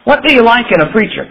What do you like in a preacher?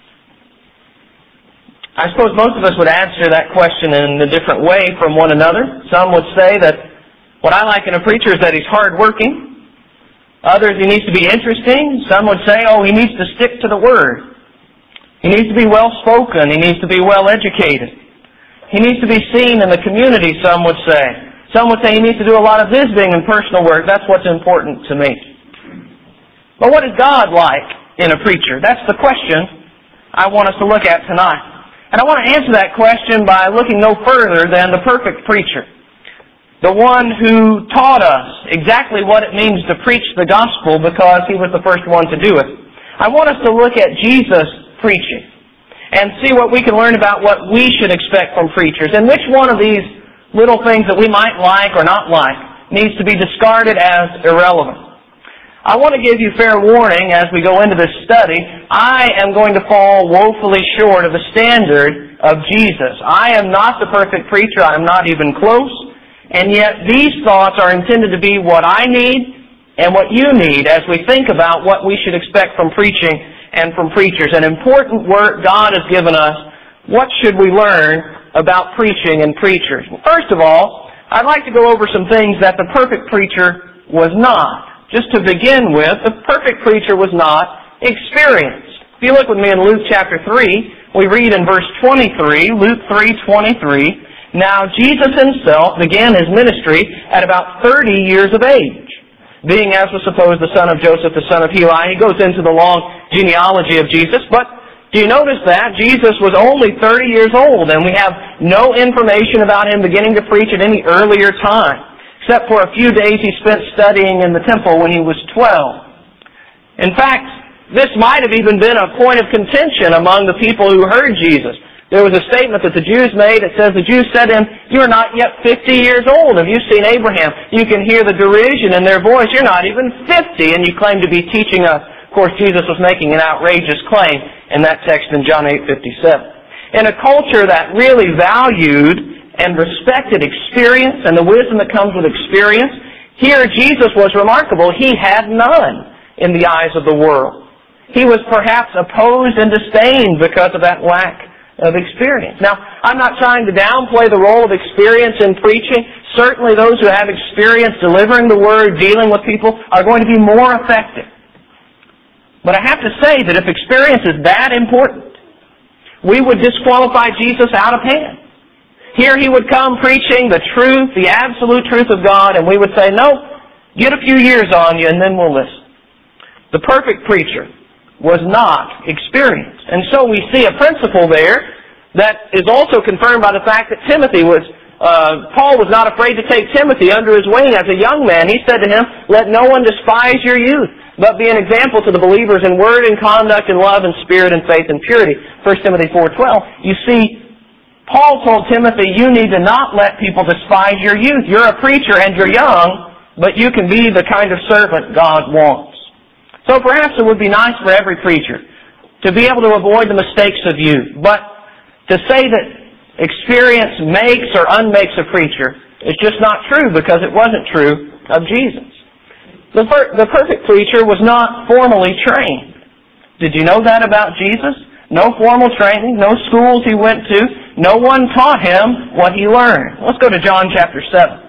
I suppose most of us would answer that question in a different way from one another. Some would say that what I like in a preacher is that he's hardworking. Others, he needs to be interesting. Some would say, oh, he needs to stick to the Word. He needs to be well-spoken. He needs to be well-educated. He needs to be seen in the community, some would say. Some would say he needs to do a lot of visiting and personal work. That's what's important to me. But what is God like in a preacher? That's the question I want us to look at tonight. And I want to answer that question by looking no further than the perfect preacher. The one who taught us exactly what it means to preach the gospel because he was the first one to do it. I want us to look at Jesus preaching and see what we can learn about what we should expect from preachers, and which one of these little things that we might like or not like needs to be discarded as irrelevant. I want to give you fair warning as we go into this study. I am going to fall woefully short of the standard of Jesus. I am not the perfect preacher. I am not even close. And yet these thoughts are intended to be what I need and what you need as we think about what we should expect from preaching and from preachers. An important work God has given us. What should we learn about preaching and preachers? First of all, I'd like to go over some things that the perfect preacher was not. Just to begin with, the perfect preacher was not experienced. If you look with me in Luke chapter 3, we read in verse 23, Luke 3:23, now Jesus himself began his ministry at about 30 years of age. Being, as was supposed, the son of Joseph, the son of Heli. He goes into the long genealogy of Jesus, but do you notice that? Jesus was only 30 years old, and we have no information about him beginning to preach at any earlier time, except for a few days he spent studying in the temple when he was 12. In fact, this might have even been a point of contention among the people who heard Jesus. There was a statement that the Jews made. It says, the Jews said to him, you are not yet 50 years old. Have you seen Abraham? You can hear the derision in their voice. You're not even 50, and you claim to be teaching us. Of course, Jesus was making an outrageous claim in that text in John 8:57. In a culture that really valued and respected experience and the wisdom that comes with experience, here Jesus was remarkable. He had none in the eyes of the world. He was perhaps opposed and disdained because of that lack of experience. Now, I'm not trying to downplay the role of experience in preaching. Certainly those who have experience delivering the Word, dealing with people, are going to be more effective. But I have to say that if experience is that important, we would disqualify Jesus out of hand. Here he would come preaching the truth, the absolute truth of God, and we would say, no, get a few years on you and then we'll listen. The perfect preacher was not experienced. And so we see a principle there that is also confirmed by the fact that Paul was not afraid to take Timothy under his wing as a young man. He said to him, let no one despise your youth, but be an example to the believers in word and conduct and love and spirit and faith and purity. 1 Timothy 4:12. You see, Paul told Timothy, you need to not let people despise your youth. You're a preacher and you're young, but you can be the kind of servant God wants. So perhaps it would be nice for every preacher to be able to avoid the mistakes of youth. But to say that experience makes or unmakes a preacher is just not true, because it wasn't true of Jesus. The perfect preacher was not formally trained. Did you know that about Jesus? No formal training, no schools he went to. No one taught him what he learned. Let's go to John chapter 7.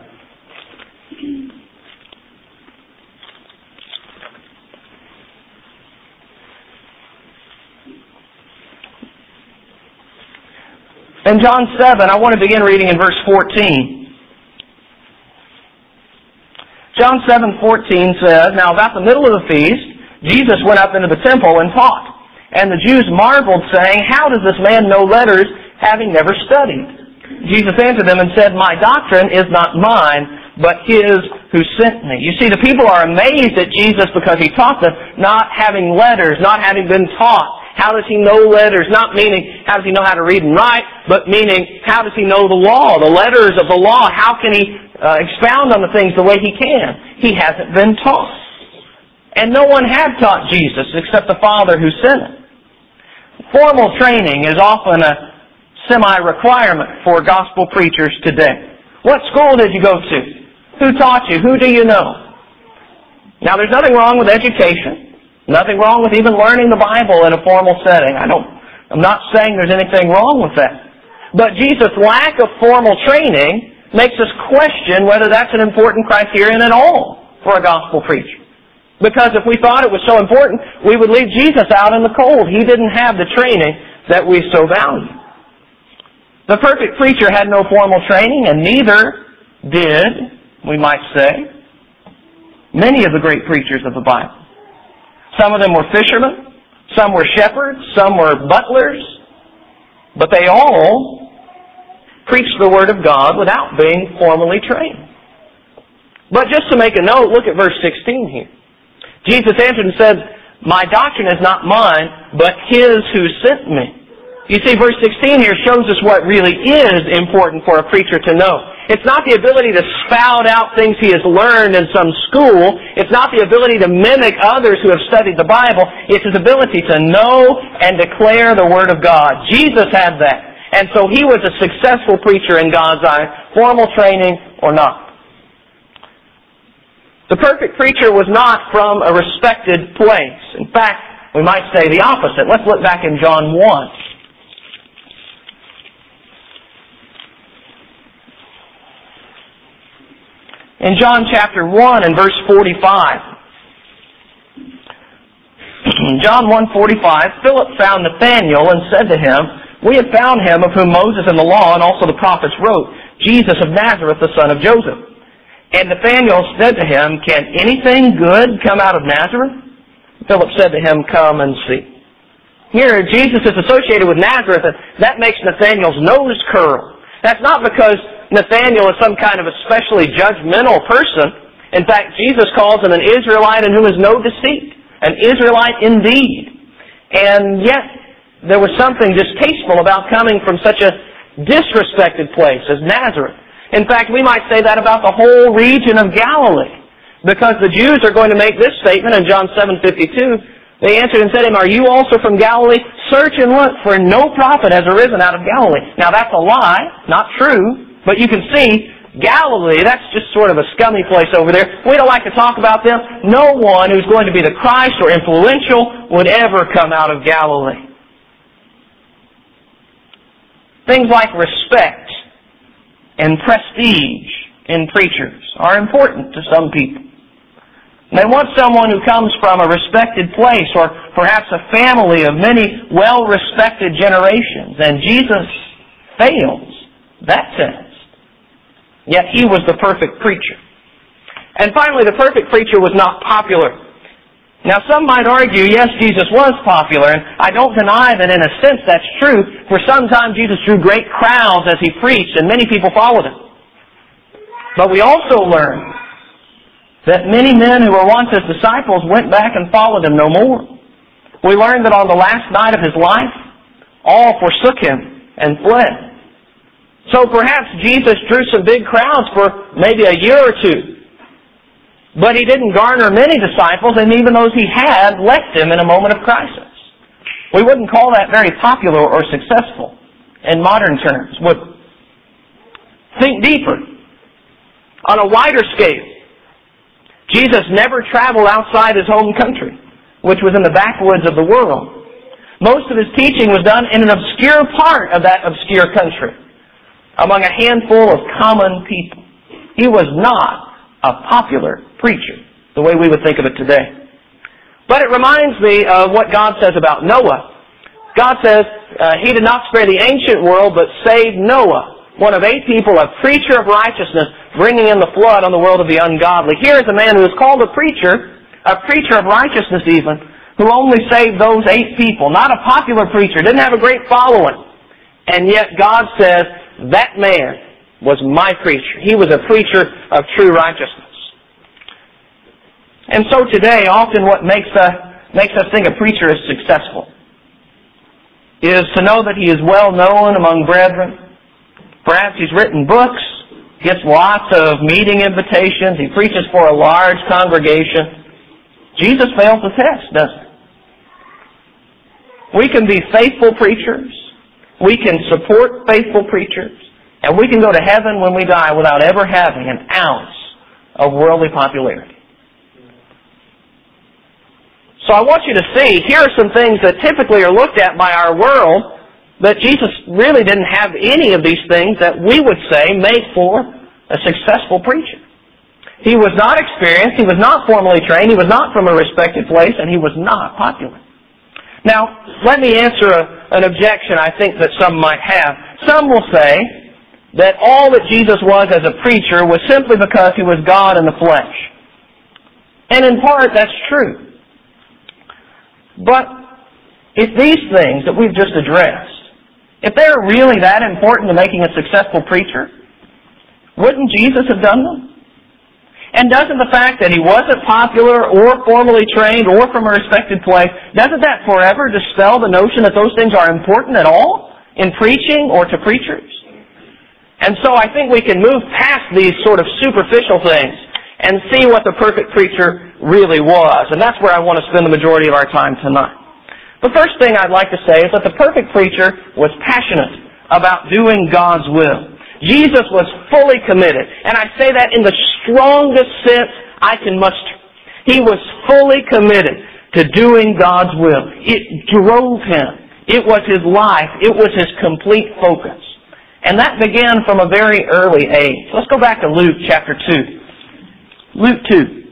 In John 7, I want to begin reading in verse 14. John 7:14 says, now about the middle of the feast, Jesus went up into the temple and taught. And the Jews marveled, saying, how does this man know letters, having never studied? Jesus answered them and said, my doctrine is not mine, but his who sent me. You see, the people are amazed at Jesus because he taught them, not having letters, not having been taught. How does he know letters? Not meaning, how does he know how to read and write, but meaning, how does he know the law, the letters of the law? How can he expound on the things the way he can? He hasn't been taught. And no one had taught Jesus except the Father who sent him. Formal training is often a semi-requirement for gospel preachers today. What school did you go to? Who taught you? Who do you know? Now, there's nothing wrong with education. Nothing wrong with even learning the Bible in a formal setting. I'm not saying there's anything wrong with that. But Jesus' lack of formal training makes us question whether that's an important criterion at all for a gospel preacher. Because if we thought it was so important, we would leave Jesus out in the cold. He didn't have the training that we so value. The perfect preacher had no formal training, and neither did, we might say, many of the great preachers of the Bible. Some of them were fishermen, some were shepherds, some were butlers, but they all preached the Word of God without being formally trained. But just to make a note, look at verse 16 here. Jesus answered and said, "My doctrine is not mine, but His who sent me." You see, verse 16 here shows us what really is important for a preacher to know. It's not the ability to spout out things he has learned in some school. It's not the ability to mimic others who have studied the Bible. It's his ability to know and declare the Word of God. Jesus had that. And so he was a successful preacher in God's eyes, formal training or not. The perfect preacher was not from a respected place. In fact, we might say the opposite. Let's look back in John 1. In John chapter 1 and verse 45, John 1:45, Philip found Nathanael and said to him, "We have found him of whom Moses and the law and also the prophets wrote, Jesus of Nazareth, the son of Joseph." And Nathanael said to him, "Can anything good come out of Nazareth?" Philip said to him, "Come and see." Here, Jesus is associated with Nazareth, and that makes Nathanael's nose curl. That's not because Nathanael is some kind of especially judgmental person. In fact, Jesus calls him an Israelite in whom is no deceit. An Israelite indeed. And yet, there was something distasteful about coming from such a disrespected place as Nazareth. In fact, we might say that about the whole region of Galilee. Because the Jews are going to make this statement in John 7:52. They answered and said to him, "Are you also from Galilee? Search and look, for no prophet has arisen out of Galilee." Now that's a lie, not true. But you can see, Galilee, that's just sort of a scummy place over there. We don't like to talk about them. No one who's going to be the Christ or influential would ever come out of Galilee. Things like respect and prestige in preachers are important to some people. They want someone who comes from a respected place or perhaps a family of many well-respected generations. And Jesus fails that test. Yet he was the perfect preacher. And finally, the perfect preacher was not popular. Now, some might argue, yes, Jesus was popular, and I don't deny that in a sense that's true, for sometimes Jesus drew great crowds as he preached, and many people followed him. But we also learn that many men who were once his disciples went back and followed him no more. We learned that on the last night of his life, all forsook him and fled. So perhaps Jesus drew some big crowds for maybe a year or two. But he didn't garner many disciples, and even those he had left him in a moment of crisis. We wouldn't call that very popular or successful in modern terms, would we? Think deeper. On a wider scale, Jesus never traveled outside his home country, which was in the backwoods of the world. Most of his teaching was done in an obscure part of that obscure country, among a handful of common people. He was not a popular preacher, the way we would think of it today. But it reminds me of what God says about Noah. God says he did not spare the ancient world, but saved Noah, one of 8 people, a preacher of righteousness, bringing in the flood on the world of the ungodly. Here is a man who is called a preacher of righteousness even, who only saved those 8 people. Not a popular preacher, didn't have a great following. And yet God says, that man was my preacher. He was a preacher of true righteousness. And so today, often what makes us think a preacher is successful is to know that he is well known among brethren. Perhaps he's written books, gets lots of meeting invitations, he preaches for a large congregation. Jesus fails the test, doesn't he? We can be faithful preachers, we can support faithful preachers, and we can go to heaven when we die without ever having an ounce of worldly popularity. So I want you to see, here are some things that typically are looked at by our world, but Jesus really didn't have any of these things that we would say made for a successful preacher. He was not experienced, he was not formally trained, he was not from a respected place, and he was not popular. Now, let me answer an objection I think that some might have. Some will say that all that Jesus was as a preacher was simply because he was God in the flesh. And in part, that's true. But if these things that we've just addressed, if they're really that important to making a successful preacher, wouldn't Jesus have done them? And doesn't the fact that he wasn't popular or formally trained or from a respected place, doesn't that forever dispel the notion that those things are important at all in preaching or to preachers? And so I think we can move past these sort of superficial things and see what the perfect preacher really was. And that's where I want to spend the majority of our time tonight. The first thing I'd like to say is that the perfect preacher was passionate about doing God's will. Jesus was fully committed. And I say that in the strongest sense I can muster. He was fully committed to doing God's will. It drove him. It was his life. It was his complete focus. And that began from a very early age. Let's go back to Luke chapter 2. Luke 2.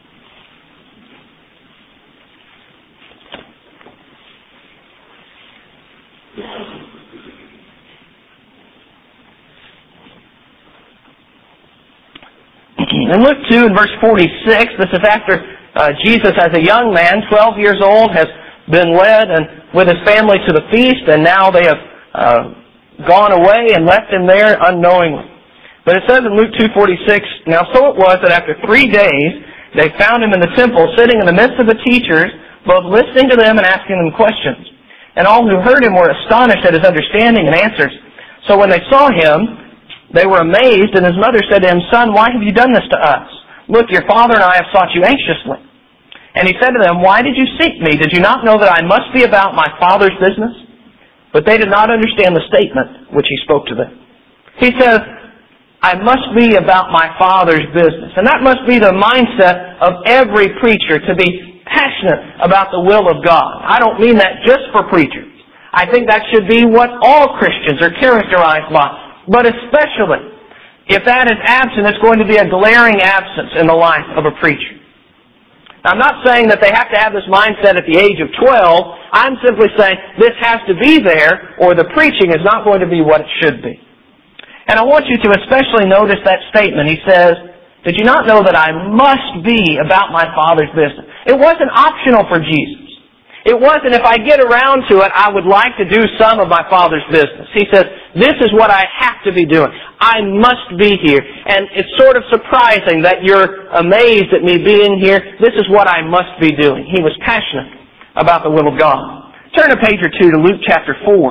In Luke 2 and verse 46, this is after Jesus as a young man, 12 years old, has been led and with his family to the feast, and now they have gone away and left him there unknowingly. But it says in Luke 2:46, "Now so it was that after 3 days they found him in the temple, sitting in the midst of the teachers, both listening to them and asking them questions. And all who heard him were astonished at his understanding and answers. So when they saw him, they were amazed, and his mother said to him, 'Son, why have you done this to us? Look, your father and I have sought you anxiously.' And he said to them, 'Why did you seek me? Did you not know that I must be about my Father's business?' But they did not understand the statement which he spoke to them." He says, "I must be about my Father's business." And that must be the mindset of every preacher, to be passionate about the will of God. I don't mean that just for preachers. I think that should be what all Christians are characterized by. But especially, if that is absent, it's going to be a glaring absence in the life of a preacher. Now, I'm not saying that they have to have this mindset at the age of 12. I'm simply saying this has to be there, or the preaching is not going to be what it should be. And I want you to especially notice that statement. He says, "Did you not know that I must be about my Father's business?" It wasn't optional for Jesus. It wasn't, if I get around to it, I would like to do some of my Father's business. He says, this is what I have to be doing. I must be here. And it's sort of surprising that you're amazed at me being here. This is what I must be doing. He was passionate about the will of God. Turn a page or two to Luke chapter 4.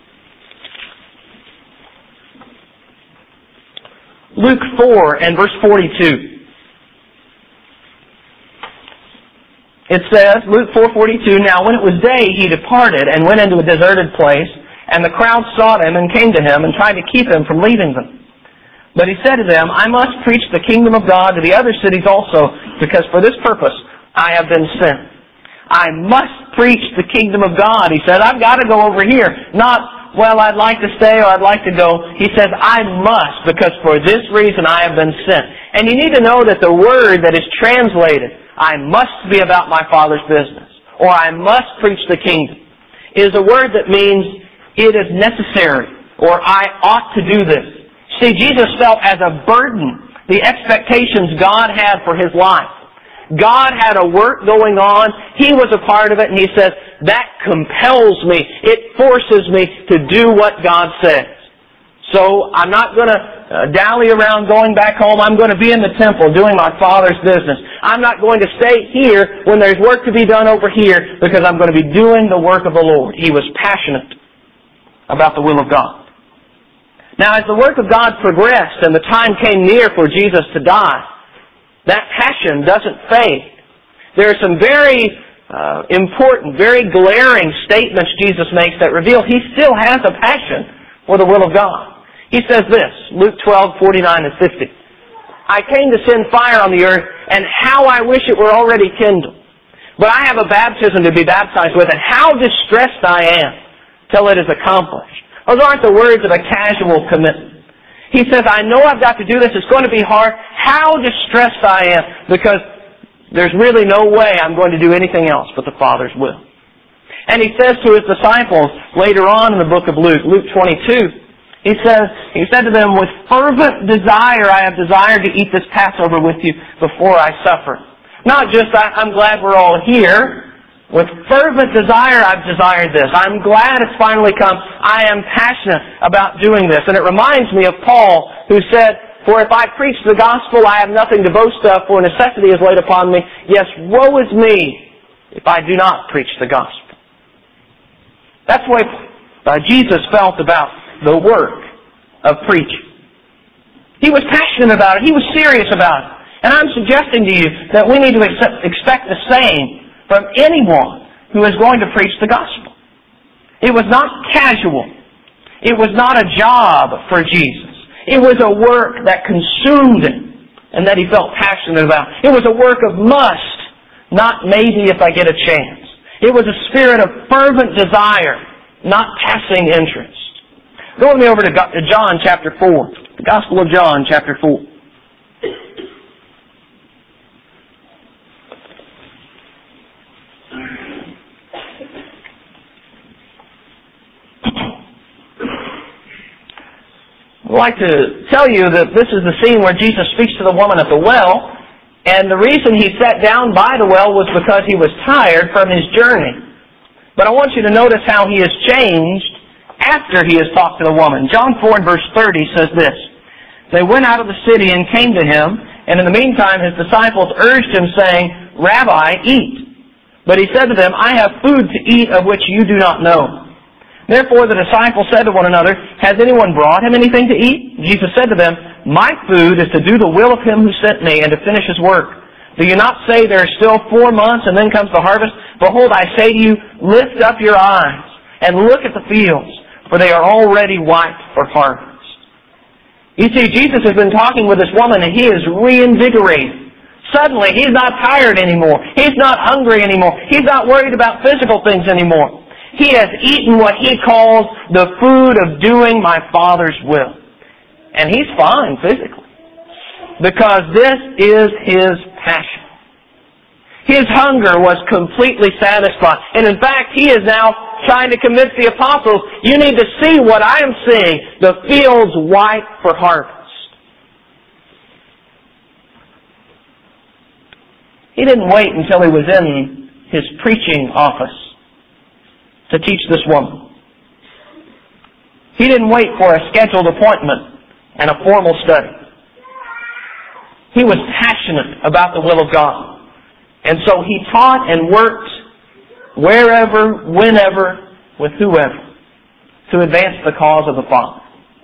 Luke 4 and verse 42. It says, Luke 4:42, "Now when it was day, he departed and went into a deserted place, and the crowd sought him and came to him and tried to keep him from leaving them. But he said to them, 'I must preach the kingdom of God to the other cities also, because for this purpose I have been sent.'" I must preach the kingdom of God. He said, I've got to go over here. Not, well, I'd like to stay or I'd like to go. He says, I must, because for this reason I have been sent. And you need to know that the word that is translated, "I must be about my Father's business," or "I must preach the kingdom," is a word that means it is necessary, or I ought to do this. See, Jesus felt as a burden the expectations God had for his life. God had a work going on. He was a part of it, and he says, that compels me. It forces me to do what God says. So I'm not going to dally around going back home. I'm going to be in the temple doing my Father's business. I'm not going to stay here when there's work to be done over here, because I'm going to be doing the work of the Lord. He was passionate about the will of God. Now, as the work of God progressed and the time came near for Jesus to die, that passion doesn't fade. There are some very important, very glaring statements Jesus makes that reveal he still has a passion for the will of God. He says this, Luke 12:49 and 50. "I came to send fire on the earth, and how I wish it were already kindled. But I have a baptism to be baptized with, and how distressed I am till it is accomplished. Those aren't the words of a casual commitment. He says, I know I've got to do this. It's going to be hard. How distressed I am, because there's really no way I'm going to do anything else but the Father's will. And he says to his disciples later on in the book of Luke, Luke 22, he said to them, with fervent desire I have desired to eat this Passover with you before I suffer. Not just, I'm glad we're all here. With fervent desire I've desired this. I'm glad it's finally come. I am passionate about doing this. And it reminds me of Paul, who said, for if I preach the gospel, I have nothing to boast of, for necessity is laid upon me. Yes, woe is me if I do not preach the gospel. That's what Jesus felt about the work of preaching. He was passionate about it. He was serious about it. And I'm suggesting to you that we need to expect the same from anyone who is going to preach the gospel. It was not casual. It was not a job for Jesus. It was a work that consumed him and that he felt passionate about. It was a work of must, not maybe if I get a chance. It was a spirit of fervent desire, not passing interest. Go with me over to John chapter 4. The Gospel of John chapter 4. I'd like to tell you that this is the scene where Jesus speaks to the woman at the well, and the reason he sat down by the well was because he was tired from his journey. But I want you to notice how he has changed after he has talked to the woman. John 4 and verse 30 says this, they went out of the city and came to him, and in the meantime his disciples urged him, saying, Rabbi, eat. But he said to them, I have food to eat of which you do not know. Therefore the disciples said to one another, has anyone brought him anything to eat? Jesus said to them, my food is to do the will of him who sent me and to finish his work. Do you not say there are still 4 months and then comes the harvest? Behold, I say to you, lift up your eyes and look at the fields, for they are already white for harvest. You see, Jesus has been talking with this woman and he is reinvigorated. Suddenly, he's not tired anymore. He's not hungry anymore. He's not worried about physical things anymore. He has eaten what he calls the food of doing my Father's will. And he's fine physically, because this is his passion. His hunger was completely satisfied. And in fact, he is now trying to convince the apostles, you need to see what I am seeing, the fields white for harvest. He didn't wait until he was in his preaching office to teach this woman. He didn't wait for a scheduled appointment and a formal study. He was passionate about the will of God. And so he taught and worked wherever, whenever, with whoever, to advance the cause of the Father.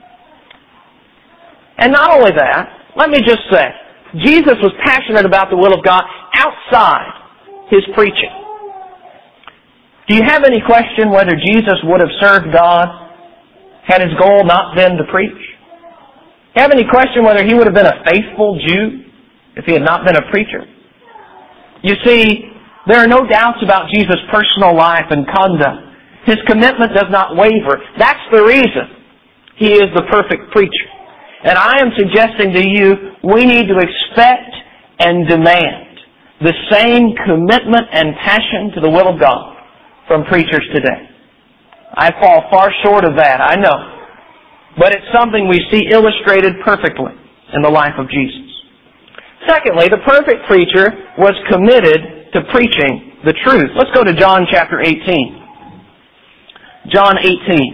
And not only that, let me just say, Jesus was passionate about the will of God outside his preaching. Do you have any question whether Jesus would have served God had his goal not been to preach? Do you have any question whether he would have been a faithful Jew if he had not been a preacher? You see, there are no doubts about Jesus' personal life and conduct. His commitment does not waver. That's the reason he is the perfect preacher. And I am suggesting to you, we need to expect and demand the same commitment and passion to the will of God from preachers today. I fall far short of that, I know. But it's something we see illustrated perfectly in the life of Jesus. Secondly, the perfect preacher was committed to preaching the truth. Let's go to John chapter 18. John 18.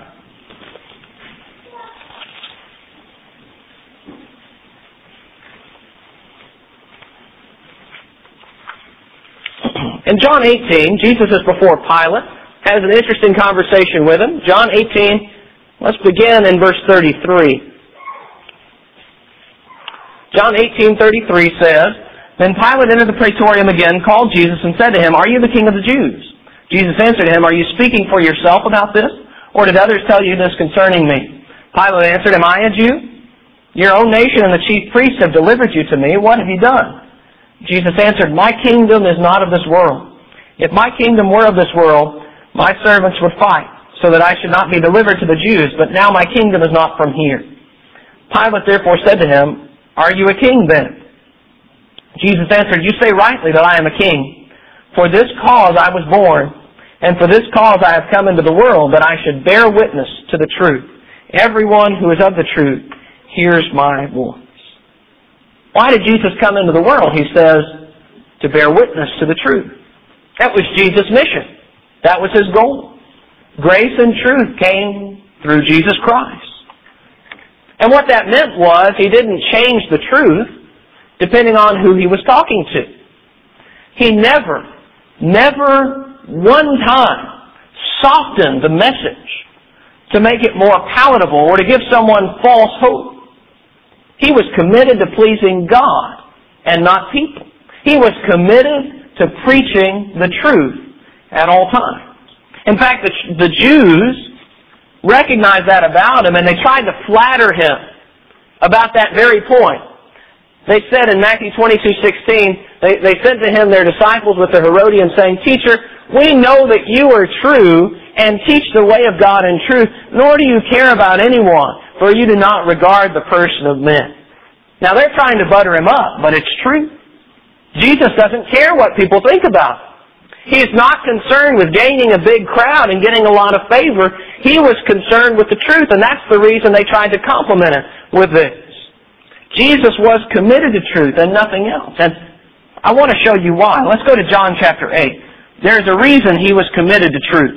In John 18, Jesus is before Pilate, has an interesting conversation with him. John 18, let's begin in verse 33. John 18:33 says, Then Pilate entered the praetorium again, called Jesus, and said to him, Are you the king of the Jews? Jesus answered him, Are you speaking for yourself about this, or did others tell you this concerning me? Pilate answered, Am I a Jew? Your own nation and the chief priests have delivered you to me. What have you done? Jesus answered, My kingdom is not of this world. If my kingdom were of this world, my servants would fight, so that I should not be delivered to the Jews, but now my kingdom is not from here. Pilate therefore said to him, Are you a king then? Jesus answered, You say rightly that I am a king. For this cause I was born, and for this cause I have come into the world, that I should bear witness to the truth. Everyone who is of the truth hears my voice. Why did Jesus come into the world? He says, to bear witness to the truth. That was Jesus' mission. That was His goal. Grace and truth came through Jesus Christ. And what that meant was He didn't change the truth depending on who He was talking to. He never one time softened the message to make it more palatable or to give someone false hope. He was committed to pleasing God and not people. He was committed to preaching the truth at all times. In fact, the Jews recognized that about Him, and they tried to flatter Him about that very point. They said in Matthew 22:16, they sent to Him their disciples with the Herodians saying, Teacher, we know that you are true and teach the way of God in truth, nor do you care about anyone, for you do not regard the person of men. Now they're trying to butter Him up, but it's true. Jesus doesn't care what people think about Him. He is not concerned with gaining a big crowd and getting a lot of favor. He was concerned with the truth, and that's the reason they tried to compliment Him with this. Jesus was committed to truth and nothing else. And I want to show you why. Let's go to John chapter 8. There's a reason He was committed to truth.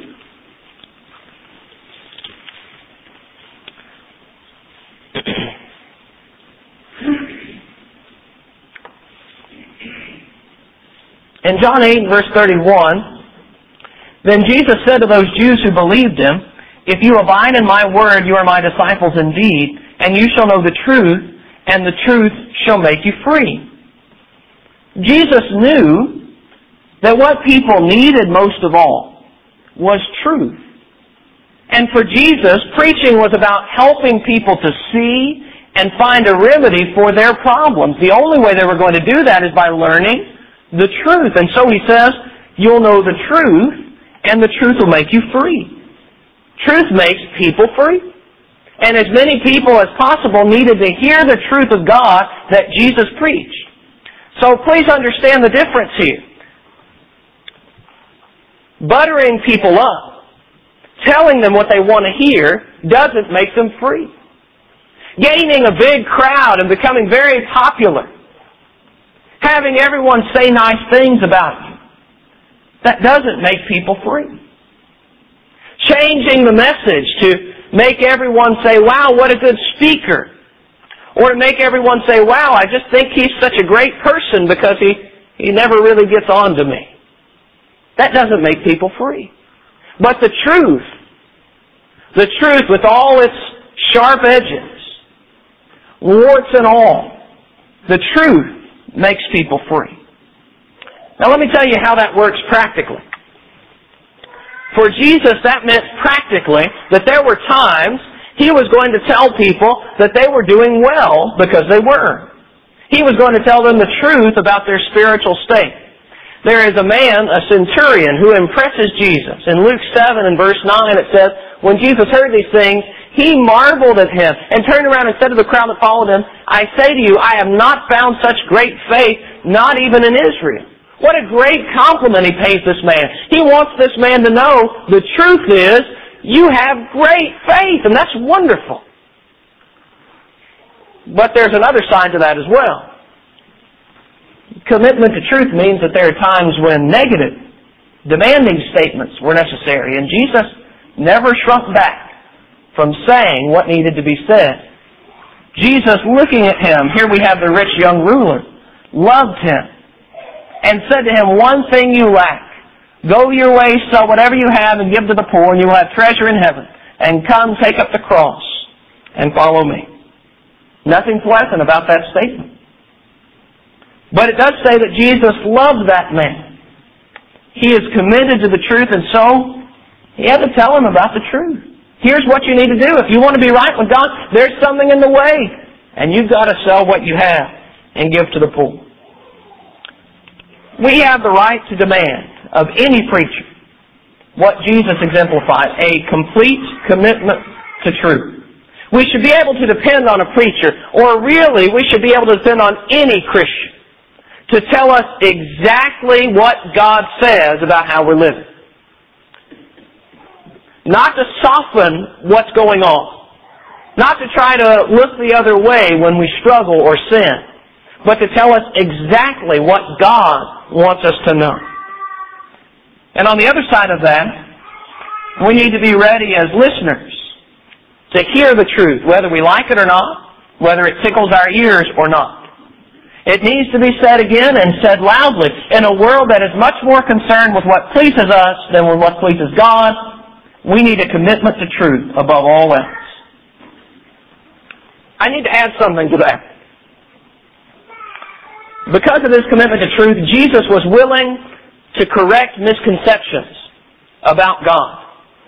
In John 8, verse 31, Then Jesus said to those Jews who believed Him, If you abide in my word, you are my disciples indeed, and you shall know the truth, and the truth shall make you free. Jesus knew that what people needed most of all was truth. And for Jesus, preaching was about helping people to see and find a remedy for their problems. The only way they were going to do that is by learning the truth. And so He says, you'll know the truth, and the truth will make you free. Truth makes people free. And as many people as possible needed to hear the truth of God that Jesus preached. So please understand the difference here. Buttering people up, telling them what they want to hear, doesn't make them free. Gaining a big crowd and becoming very popular, having everyone say nice things about you, that doesn't make people free. Changing the message to make everyone say, wow, what a good speaker. Or to make everyone say, wow, I just think he's such a great person because he never really gets on to me. That doesn't make people free. But the truth with all its sharp edges, warts and all, the truth makes people free. Now let me tell you how that works practically. For Jesus, that meant practically that there were times He was going to tell people that they were doing well because they were. He was going to tell them the truth about their spiritual state. There is a man, a centurion, who impresses Jesus. In Luke 7 and verse 9 it says, when Jesus heard these things, he marveled at Him and turned around and said to the crowd that followed Him, I say to you, I have not found such great faith, not even in Israel. What a great compliment He pays this man. He wants this man to know the truth is, you have great faith, and that's wonderful. But there's another side to that as well. Commitment to truth means that there are times when negative, demanding statements were necessary, and Jesus never shrunk back from saying what needed to be said. Jesus, looking at Him, here we have the rich young ruler, loved Him, and said to him, one thing you lack. Go your way, sell whatever you have, and give to the poor, and you will have treasure in heaven. And come, take up the cross, and follow me. Nothing pleasant about that statement. But it does say that Jesus loved that man. He is committed to the truth, and so He had to tell him about the truth. Here's what you need to do. If you want to be right with God, there's something in the way. And you've got to sell what you have and give to the poor. We have the right to demand of any preacher what Jesus exemplified, a complete commitment to truth. We should be able to depend on a preacher, or really we should be able to depend on any Christian to tell us exactly what God says about how we're living. Not to soften what's going on. Not to try to look the other way when we struggle or sin. But to tell us exactly what God wants us to know. And on the other side of that, we need to be ready as listeners to hear the truth, whether we like it or not, whether it tickles our ears or not. It needs to be said again and said loudly. In a world that is much more concerned with what pleases us than with what pleases God, we need a commitment to truth above all else. I need to add something to that. Because of this commitment to truth, Jesus was willing to correct misconceptions about God.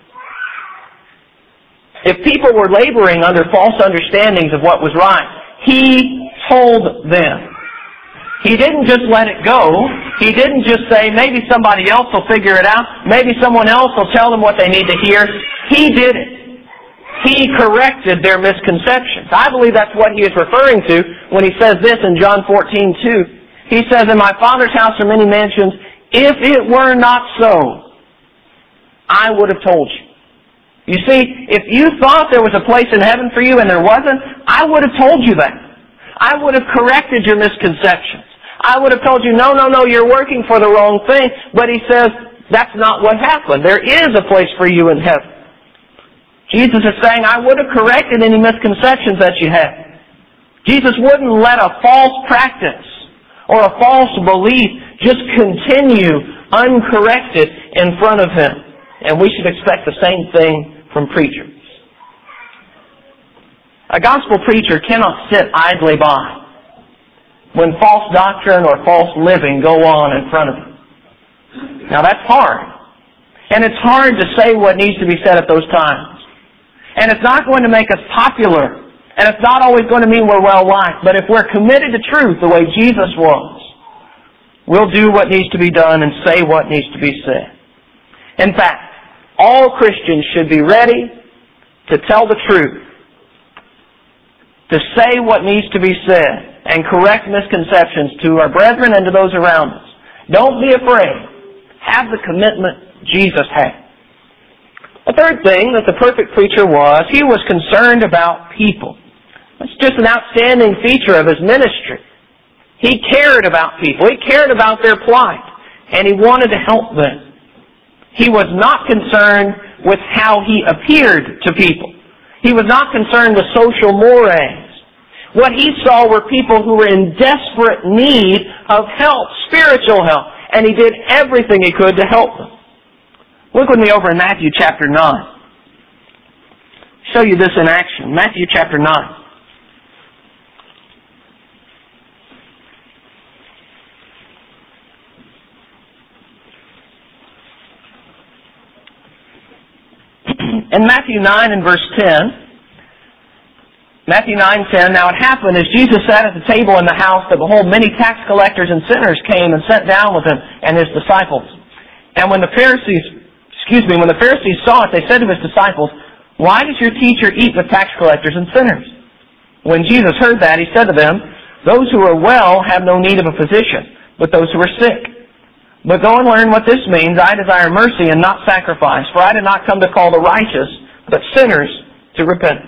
If people were laboring under false understandings of what was right, He told them. He didn't just let it go. He didn't just say, maybe somebody else will figure it out. Maybe someone else will tell them what they need to hear. He did it. He corrected their misconceptions. I believe that's what He is referring to when He says this in John 14:2. He says, in my Father's house are many mansions. If it were not so, I would have told you. You see, if you thought there was a place in heaven for you and there wasn't, I would have told you that. I would have corrected your misconceptions. I would have told you, no, you're working for the wrong thing. But He says, that's not what happened. There is a place for you in heaven. Jesus is saying, I would have corrected any misconceptions that you had. Jesus wouldn't let a false practice or a false belief just continue uncorrected in front of Him. And we should expect the same thing from preachers. A gospel preacher cannot sit idly by when false doctrine or false living go on in front of him. Now that's hard. And it's hard to say what needs to be said at those times. And it's not going to make us popular. And it's not always going to mean we're well liked. But if we're committed to truth the way Jesus was, we'll do what needs to be done and say what needs to be said. In fact, all Christians should be ready to tell the truth, to say what needs to be said, and correct misconceptions to our brethren and to those around us. Don't be afraid. Have the commitment Jesus had. A third thing that the perfect preacher was, he was concerned about people. That's just an outstanding feature of his ministry. He cared about people. He cared about their plight. And he wanted to help them. He was not concerned with how he appeared to people. He was not concerned with social mores. What he saw were people who were in desperate need of help, spiritual help. And he did everything he could to help them. Look with me over in Matthew chapter 9. Show you this in action. Matthew chapter 9. In Matthew 9 and verse 10, Matthew 9:10, now it happened as Jesus sat at the table in the house that behold, many tax collectors and sinners came and sat down with him and his disciples. And when the Pharisees saw it, they said to his disciples, why does your teacher eat with tax collectors and sinners? When Jesus heard that, he said to them, those who are well have no need of a physician, but those who are sick. But go and learn what this means. I desire mercy and not sacrifice, for I did not come to call the righteous, but sinners to repentance.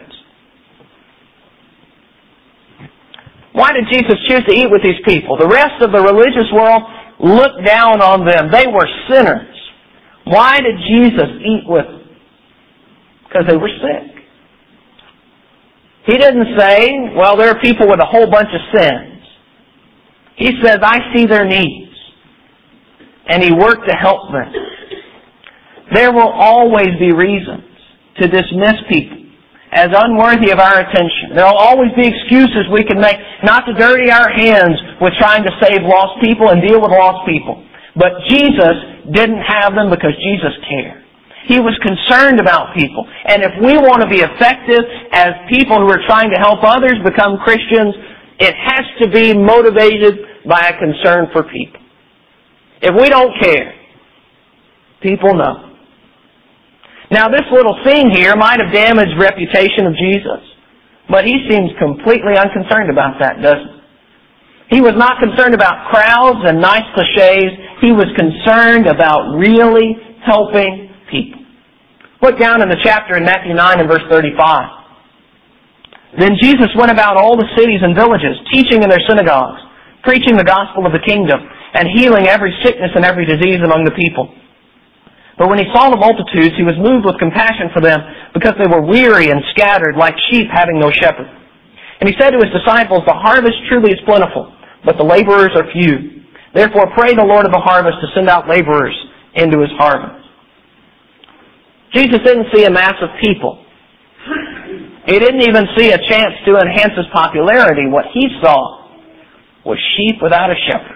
Why did Jesus choose to eat with these people? The rest of the religious world looked down on them. They were sinners. Why did Jesus eat with them? Because they were sick. He didn't say, well, there are people with a whole bunch of sins. He says, I see their needs. And He worked to help them. There will always be reasons to dismiss people as unworthy of our attention. There will always be excuses we can make not to dirty our hands with trying to save lost people and deal with lost people. But Jesus didn't have them because Jesus cared. He was concerned about people. And if we want to be effective as people who are trying to help others become Christians, it has to be motivated by a concern for people. If we don't care, people know. Now, this little scene here might have damaged the reputation of Jesus, but he seems completely unconcerned about that, doesn't he? He was not concerned about crowds and nice cliches. He was concerned about really helping people. Look down in the chapter in Matthew 9 and verse 35. Then Jesus went about all the cities and villages, teaching in their synagogues, preaching the gospel of the kingdom, and healing every sickness and every disease among the people. But when he saw the multitudes, he was moved with compassion for them, because they were weary and scattered, like sheep having no shepherd. And he said to his disciples, "The harvest truly is plentiful, but the laborers are few. Therefore pray the Lord of the harvest to send out laborers into his harvest." Jesus didn't see a mass of people. He didn't even see a chance to enhance his popularity. What he saw was sheep without a shepherd.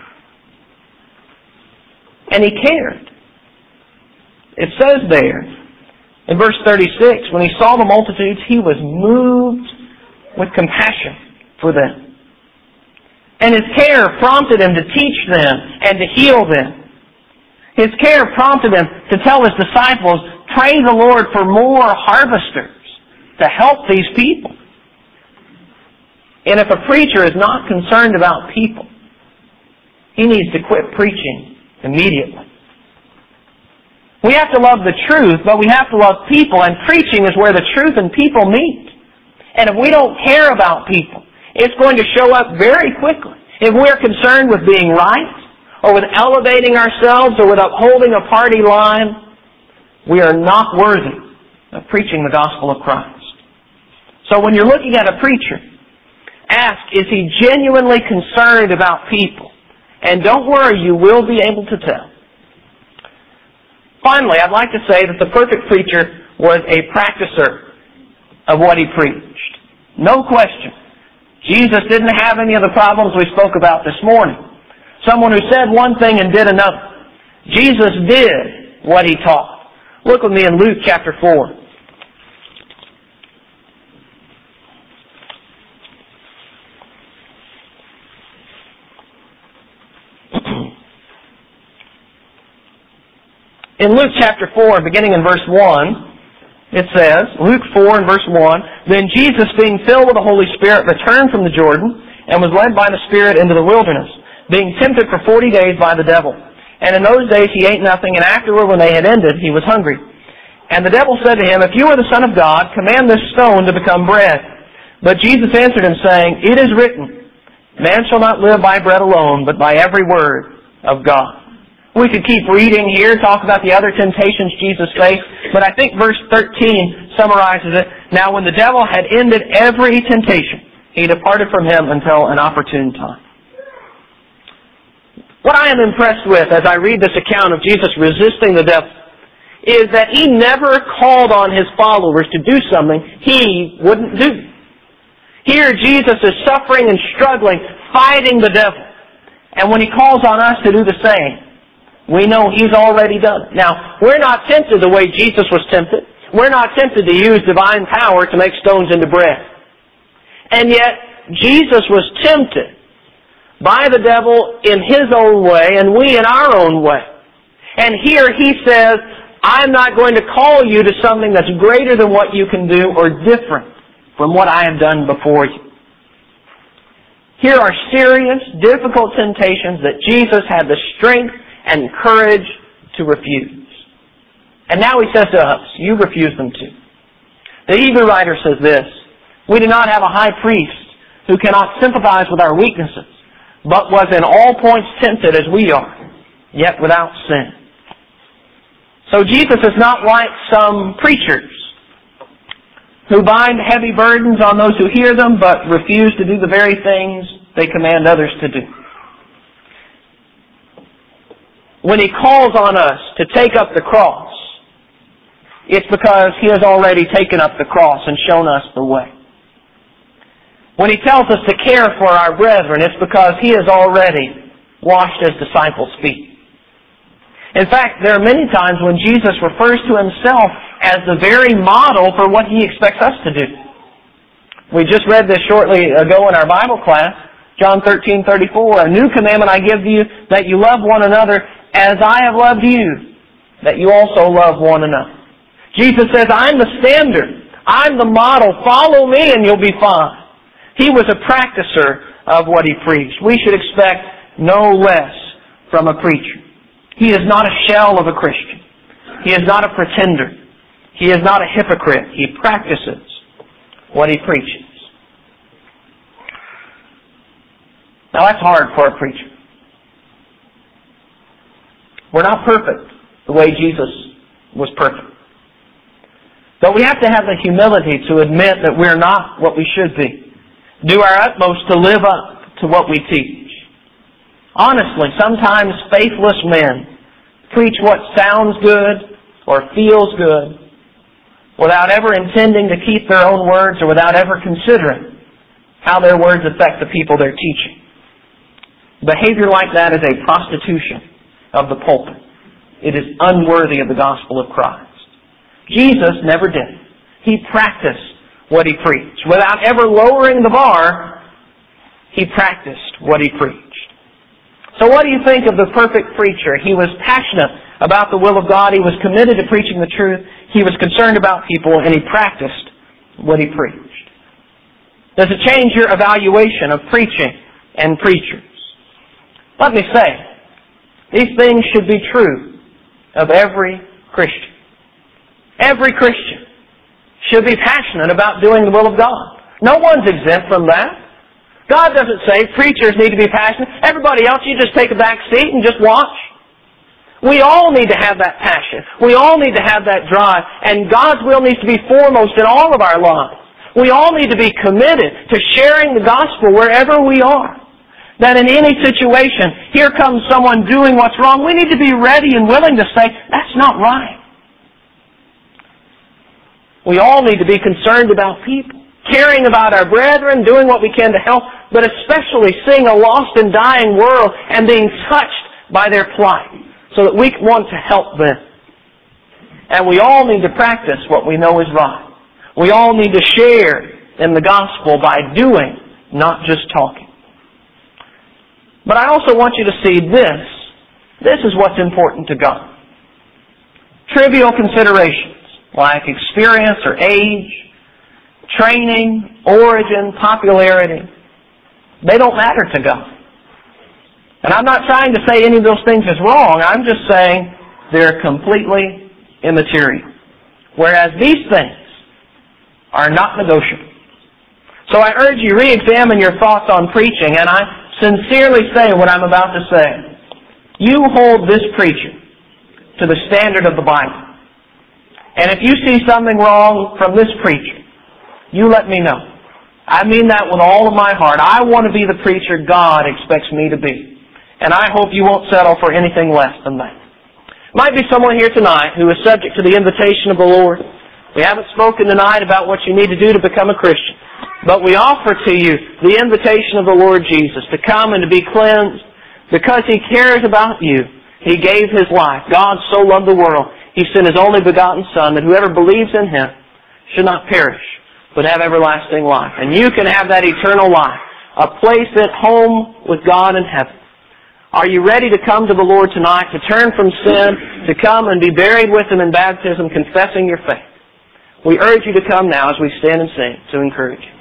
And he cared. It says there, in verse 36, when he saw the multitudes, he was moved with compassion for them. And his care prompted him to teach them and to heal them. His care prompted him to tell his disciples, pray the Lord for more harvesters to help these people. And if a preacher is not concerned about people, he needs to quit preaching immediately. We have to love the truth, but we have to love people, and preaching is where the truth and people meet. And if we don't care about people, it's going to show up very quickly. If we're concerned with being right, or with elevating ourselves, or with upholding a party line, we are not worthy of preaching the gospel of Christ. So when you're looking at a preacher, ask, is he genuinely concerned about people? And don't worry, you will be able to tell. Finally, I'd like to say that the perfect preacher was a practicer of what he preached. No question. Jesus didn't have any of the problems we spoke about this morning. Someone who said one thing and did another. Jesus did what he taught. Look with me in Luke chapter 4. In Luke chapter 4, beginning in verse 1, it says, Luke 4 and verse 1, Then Jesus, being filled with the Holy Spirit, returned from the Jordan, and was led by the Spirit into the wilderness, being tempted for 40 days by the devil. And in those days he ate nothing, and afterward, when they had ended, he was hungry. And the devil said to him, If you are the Son of God, command this stone to become bread. But Jesus answered him, saying, It is written, Man shall not live by bread alone, but by every word of God. We could keep reading here, talk about the other temptations Jesus faced, but I think verse 13 summarizes it. Now when the devil had ended every temptation, he departed from him until an opportune time. What I am impressed with as I read this account of Jesus resisting the devil is that he never called on his followers to do something he wouldn't do. Here Jesus is suffering and struggling, fighting the devil. And when he calls on us to do the same, we know he's already done it. Now, we're not tempted the way Jesus was tempted. We're not tempted to use divine power to make stones into bread. And yet, Jesus was tempted by the devil in his own way, and we in our own way. And here he says, I'm not going to call you to something that's greater than what you can do or different from what I have done before you. Here are serious, difficult temptations that Jesus had the strength and courage to refuse. And now he says to us, you refuse them too. The Hebrew writer says this, We do not have a high priest who cannot sympathize with our weaknesses, but was in all points tempted as we are, yet without sin. So Jesus is not like some preachers who bind heavy burdens on those who hear them, but refuse to do the very things they command others to do. When he calls on us to take up the cross, it's because he has already taken up the cross and shown us the way. When he tells us to care for our brethren, it's because he has already washed his disciples' feet. In fact, there are many times when Jesus refers to himself as the very model for what he expects us to do. We just read this shortly ago in our Bible class, John 13:34. A new commandment I give to you, that you love one another as I have loved you, that you also love one another. Jesus says, I'm the standard. I'm the model. Follow me and you'll be fine. He was a practicer of what he preached. We should expect no less from a preacher. He is not a shell of a Christian. He is not a pretender. He is not a hypocrite. He practices what he preaches. Now that's hard for a preacher. We're not perfect the way Jesus was perfect. But we have to have the humility to admit that we're not what we should be. Do our utmost to live up to what we teach. Honestly, sometimes faithless men preach what sounds good or feels good without ever intending to keep their own words or without ever considering how their words affect the people they're teaching. Behavior like that is a prostitution of the pulpit. It is unworthy of the gospel of Christ. Jesus never did. He practiced what he preached. Without ever lowering the bar, he practiced what he preached. So what do you think of the perfect preacher? He was passionate about the will of God. He was committed to preaching the truth. He was concerned about people, and he practiced what he preached. Does it change your evaluation of preaching and preachers? Let me say, these things should be true of every Christian. Every Christian should be passionate about doing the will of God. No one's exempt from that. God doesn't say preachers need to be passionate. Everybody else, you just take a back seat and just watch. We all need to have that passion. We all need to have that drive. And God's will needs to be foremost in all of our lives. We all need to be committed to sharing the gospel wherever we are. That in any situation, here comes someone doing what's wrong, we need to be ready and willing to say, that's not right. We all need to be concerned about people, caring about our brethren, doing what we can to help, but especially seeing a lost and dying world and being touched by their plight so that we want to help them. And we all need to practice what we know is right. We all need to share in the gospel by doing, not just talking. But I also want you to see this. This is what's important to God. Trivial considerations like experience or age, training, origin, popularity, they don't matter to God. And I'm not trying to say any of those things is wrong. I'm just saying they're completely immaterial. Whereas these things are not negotiable. So I urge you, re-examine your thoughts on preaching, and I sincerely say what I'm about to say. You hold this preacher to the standard of the Bible. And if you see something wrong from this preacher, you let me know. I mean that with all of my heart. I want to be the preacher God expects me to be. And I hope you won't settle for anything less than that. Might be someone here tonight who is subject to the invitation of the Lord. We haven't spoken tonight about what you need to do to become a Christian. But we offer to you the invitation of the Lord Jesus to come and to be cleansed because He cares about you. He gave His life. God so loved the world, He sent His only begotten Son, that whoever believes in Him should not perish, but have everlasting life. And you can have that eternal life, a place at home with God in heaven. Are you ready to come to the Lord tonight, to turn from sin, to come and be buried with Him in baptism, confessing your faith? We urge you to come now as we stand and sing to encourage you.